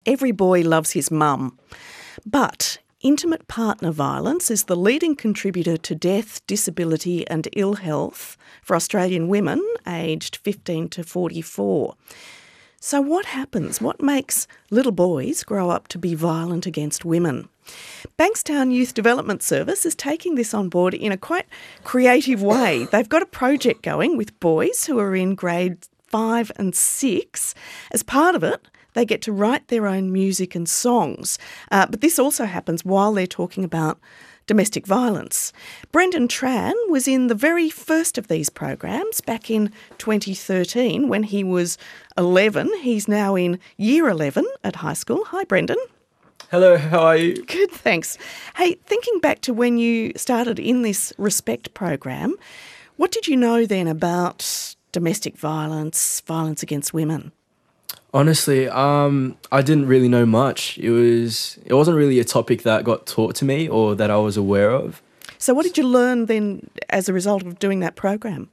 Every boy loves his mum, but intimate partner violence is the leading contributor to death, disability and ill health for Australian women aged 15 to 44. So what happens? What makes little boys grow up to be violent against women? Bankstown Youth Development Service is taking this on board in a quite creative way. They've got a project going with boys who are in grades 5 and 6. As part of it, they get to write their own music and songs. But this also happens while they're talking about domestic violence. Brendan Tran was in the very first of these programs back in 2013 when he was 11. He's now in year 11 at high school. Hi, Brendan. Hello, how are you? Good, thanks. Hey, thinking back to when you started in this Respect program, what did you know then about domestic violence, violence against women? Honestly, I didn't really know much. It wasn't really a topic that got taught to me or that I was aware of. So what did you learn then as a result of doing that program?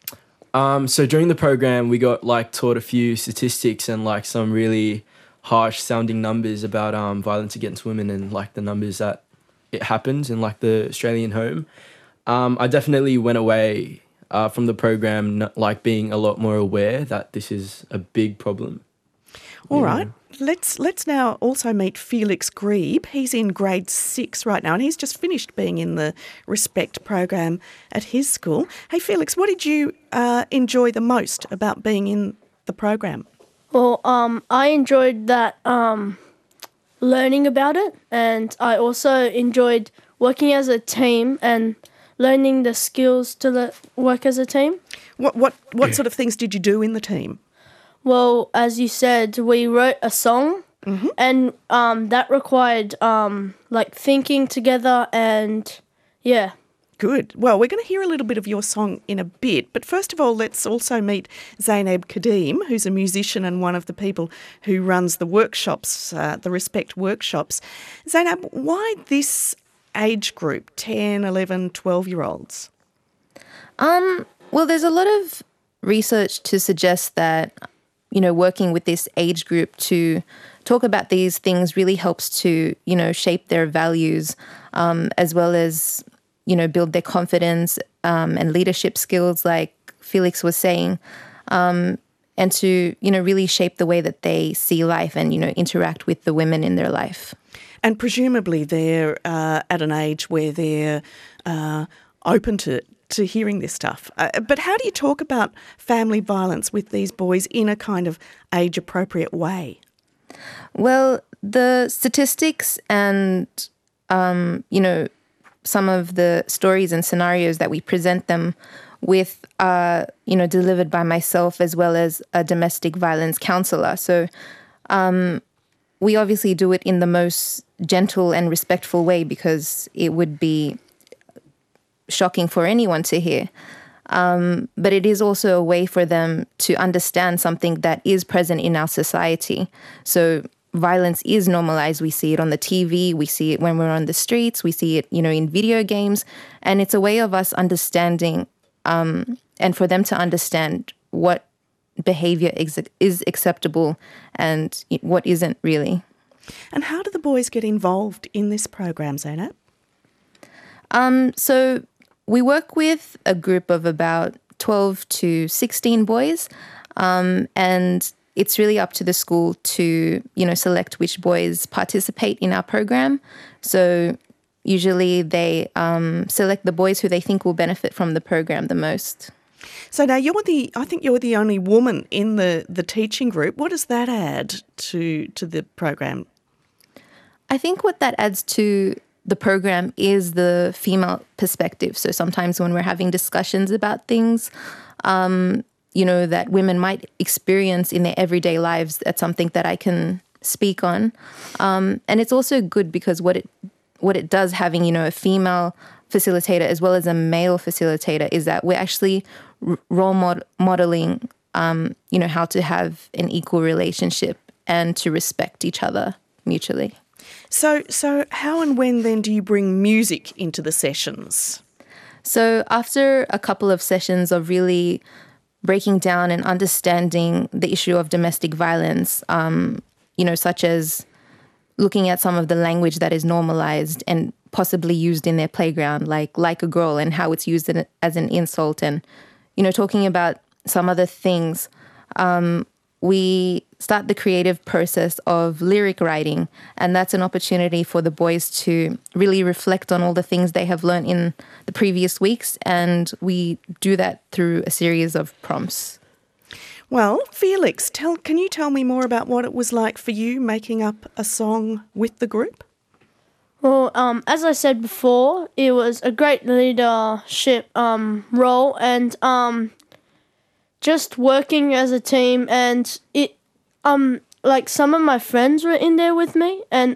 So during the program, we got taught a few statistics and some really harsh sounding numbers about violence against women and the numbers that it happens in the Australian home. I definitely went away from the program being a lot more aware that this is a big problem. All right. Let's now also meet Felix Grebe. He's in grade 6 right now and he's just finished being in the Respect program at his school. Hey, Felix, what did you enjoy the most about being in the program? Well, I enjoyed that learning about it, and I also enjoyed working as a team and learning the skills to work as a team. What sort of things did you do in the team? Well, as you said, we wrote a song, and that required thinking together, and yeah. Good. Well, we're going to hear a little bit of your song in a bit, but first of all, let's also meet Zainab Kadeem, who's a musician and one of the people who runs the workshops, the Respect workshops. Zainab, why this age group, 10, 11, 12-year-olds? Well, there's a lot of research to suggest that, working with this age group to talk about these things really helps to, shape their values, as well as, build their confidence and leadership skills, like Felix was saying, and to, really shape the way that they see life and, interact with the women in their life. And presumably they're at an age where they're open to hearing this stuff. But how do you talk about family violence with these boys in a kind of age-appropriate way? Well, the statistics and, some of the stories and scenarios that we present them with are, delivered by myself as well as a domestic violence counsellor. So we obviously do it in the most gentle and respectful way because it would be shocking for anyone to hear. But it is also a way for them to understand something that is present in our society. So violence is normalized. We see it on the TV, we see it when we're on the streets, we see it, in video games. And it's a way of us understanding and for them to understand what behaviour is acceptable and what isn't really. And how do the boys get involved in this program, Zainab? So we work with a group of about 12 to 16 boys, and it's really up to the school to, select which boys participate in our program. So usually they select the boys who they think will benefit from the program the most. So now I think you're the only woman in the teaching group. What does that add to the program? I think what that adds to the program is the female perspective. So sometimes when we're having discussions about things, that women might experience in their everyday lives, that's something that I can speak on. And it's also good because what it does having, a female facilitator as well as a male facilitator is that we're actually role modeling, how to have an equal relationship and to respect each other mutually. So how and when then do you bring music into the sessions? So after a couple of sessions of really breaking down and understanding the issue of domestic violence, such as looking at some of the language that is normalized and possibly used in their playground, like a girl, and how it's used as an insult, and, talking about some other things. We start the creative process of lyric writing, and that's an opportunity for the boys to really reflect on all the things they have learned in the previous weeks, and we do that through a series of prompts. Well, Felix, can you tell me more about what it was like for you making up a song with the group? Well, as I said before, it was a great leadership role, and just working as a team, and it like some of my friends were in there with me, and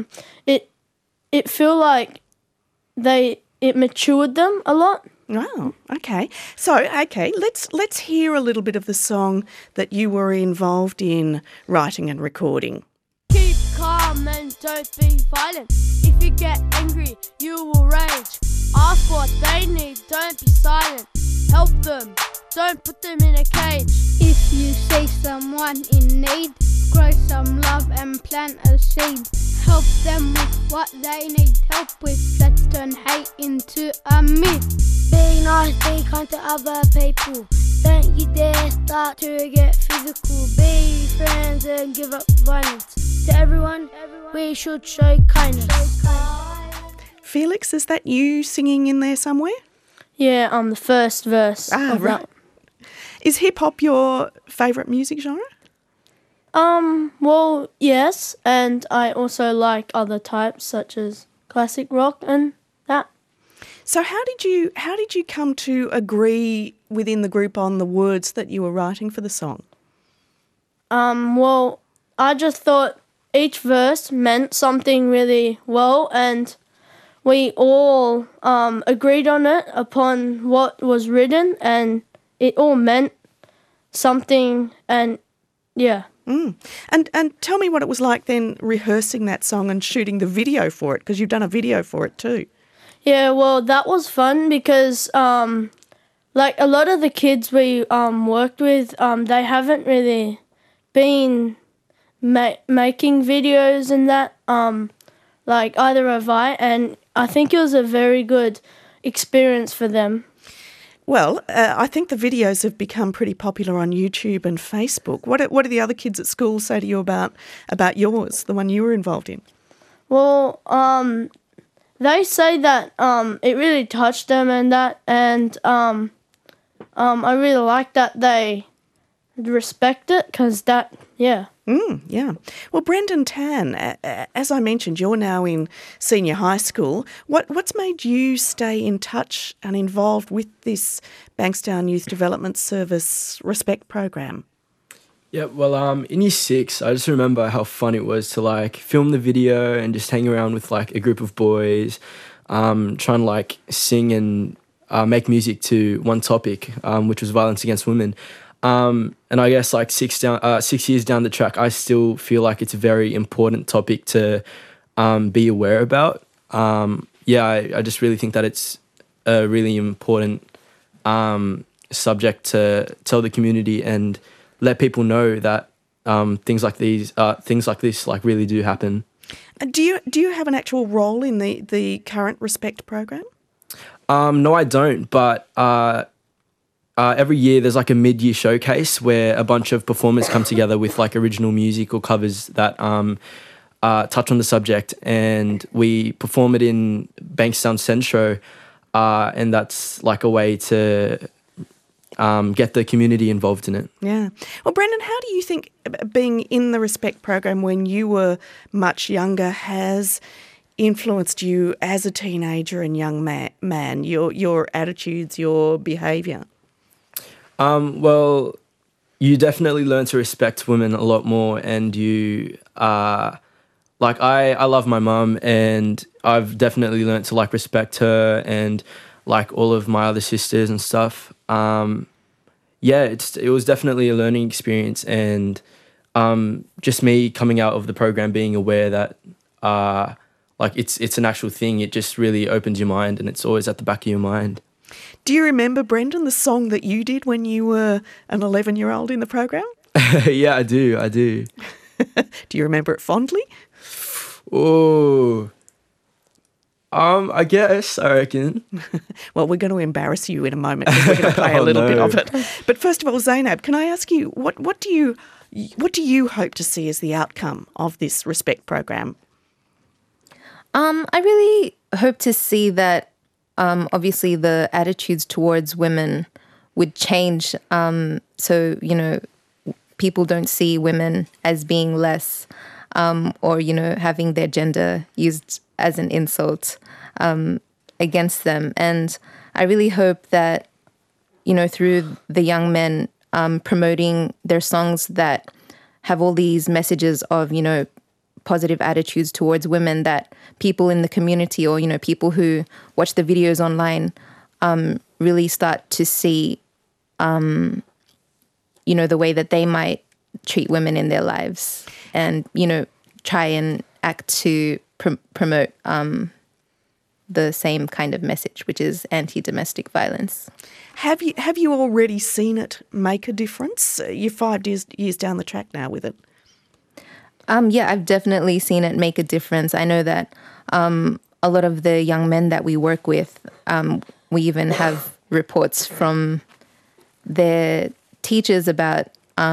it feel like it matured them a lot. Oh, okay. So, let's hear a little bit of the song that you were involved in writing and recording. Keep calm and don't be violent. If you get angry, you will rage. Ask what they need, don't be silent. Help them, don't put them in a cage. If you see someone in need, grow some love and plant a seed. Help them with what they need help with. Let's turn hate into a myth. Be nice, be kind to other people. Don't you dare start to get physical. Be friends and give up violence. To everyone, we should show kindness. Felix, is that you singing in there somewhere? Yeah, the first verse. Of right. that. Is hip-hop your favourite music genre? Well, yes, and I also like other types such as classic rock and that. So how did you come to agree within the group on the words that you were writing for the song? Well, I just thought each verse meant something really well, and we all agreed on it upon what was written, and it all meant something, and yeah. And tell me what it was like then rehearsing that song and shooting the video for it, because you've done a video for it too. Yeah, well, that was fun because, like, a lot of the kids we worked with, they haven't really been making videos and that, like, either have I, and I think it was a very good experience for them. Well, I think the videos have become pretty popular on YouTube and Facebook. What do the other kids at school say to you about yours, the one you were involved in? Well, they say that it really touched them and that, and I really like that they respect it because that, yeah. Yeah. Well, Brendan Tan, as I mentioned, you're now in senior high school. What's made you stay in touch and involved with this Bankstown Youth Development Service Respect program? Yeah, well, in year 6, I just remember how fun it was to like film the video and just hang around with like a group of boys, trying to like sing and make music to one topic, which was violence against women. And I guess like 6 years down the track, I still feel like it's a very important topic to be aware about. I just really think that it's a really important subject to tell the community and let people know that things like this like really do happen. Do you have an actual role in the current Respect program? No, I don't, but every year there's like a mid-year showcase where a bunch of performers come together with like original music or covers that touch on the subject, and we perform it in Bankstown Centro, and that's like a way to get the community involved in it. Yeah. Well, Brendan, how do you think being in the Respect program when you were much younger has influenced you as a teenager and young man, your attitudes, your behaviour? Well, you definitely learn to respect women a lot more, and you like I love my mum, and I've definitely learned to like respect her and like all of my other sisters and stuff. It was definitely a learning experience, and just me coming out of the program being aware that like it's an actual thing. It just really opens your mind, and it's always at the back of your mind. Do you remember, Brendan, the song that you did when you were an 11-year-old in the program? Yeah, I do. Do you remember it fondly? Oh, I guess, I reckon. Well, we're going to embarrass you in a moment because we're going to play a little bit of it. But first of all, Zainab, can I ask you, what do you hope to see as the outcome of this Respect program? I really hope to see that obviously the attitudes towards women would change. So, people don't see women as being less or, having their gender used as an insult against them. And I really hope that, through the young men promoting their songs that have all these messages of, positive attitudes towards women, that people in the community or, people who watch the videos online really start to see, the way that they might treat women in their lives and, try and act to promote the same kind of message, which is anti-domestic violence. Have you already seen it make a difference? You're 5 years down the track now with it. Yeah, I've definitely seen it make a difference. I know that a lot of the young men that we work with, we even have reports from their teachers about,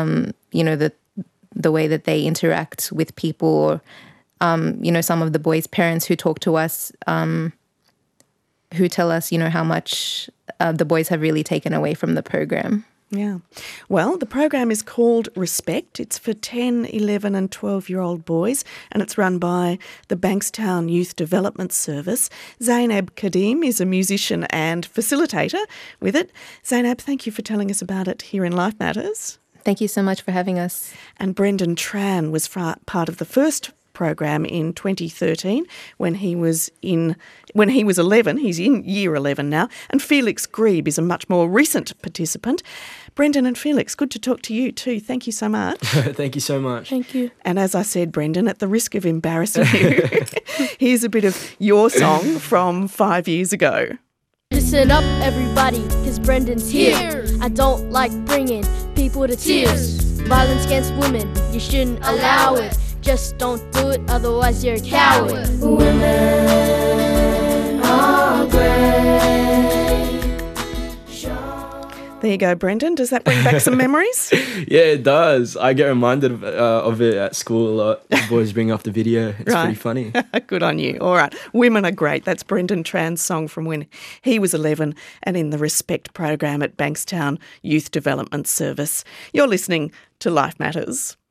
the way that they interact with people, or, some of the boys' parents who talk to us, who tell us, how much the boys have really taken away from the program. Yeah. Well, the program is called Respect. It's for 10, 11 and 12-year-old boys, and it's run by the Bankstown Youth Development Service. Zainab Kadim is a musician and facilitator with it. Zainab, thank you for telling us about it here in Life Matters. Thank you so much for having us. And Brendan Tran was part of the first program in 2013 when he was 11. He's in year 11 now. And Felix Grebe is a much more recent participant. Brendan and Felix, good to talk to you too. Thank you so much. Thank you so much. Thank you. And as I said, Brendan, at the risk of embarrassing you, here's a bit of your song from 5 years ago. Listen up, everybody, cause Brendan's here. I don't like bringing people to tears. Violence against women, you shouldn't allow it. Just don't do it, otherwise you're a coward. Women are great. There you go, Brendan. Does that bring back some memories? Yeah, it does. I get reminded of it at school a lot. The boys bring up the video. It's pretty funny. Good on you. All right. Women are great. That's Brendan Tran's song from when he was 11 and in the Respect program at Bankstown Youth Development Service. You're listening to Life Matters.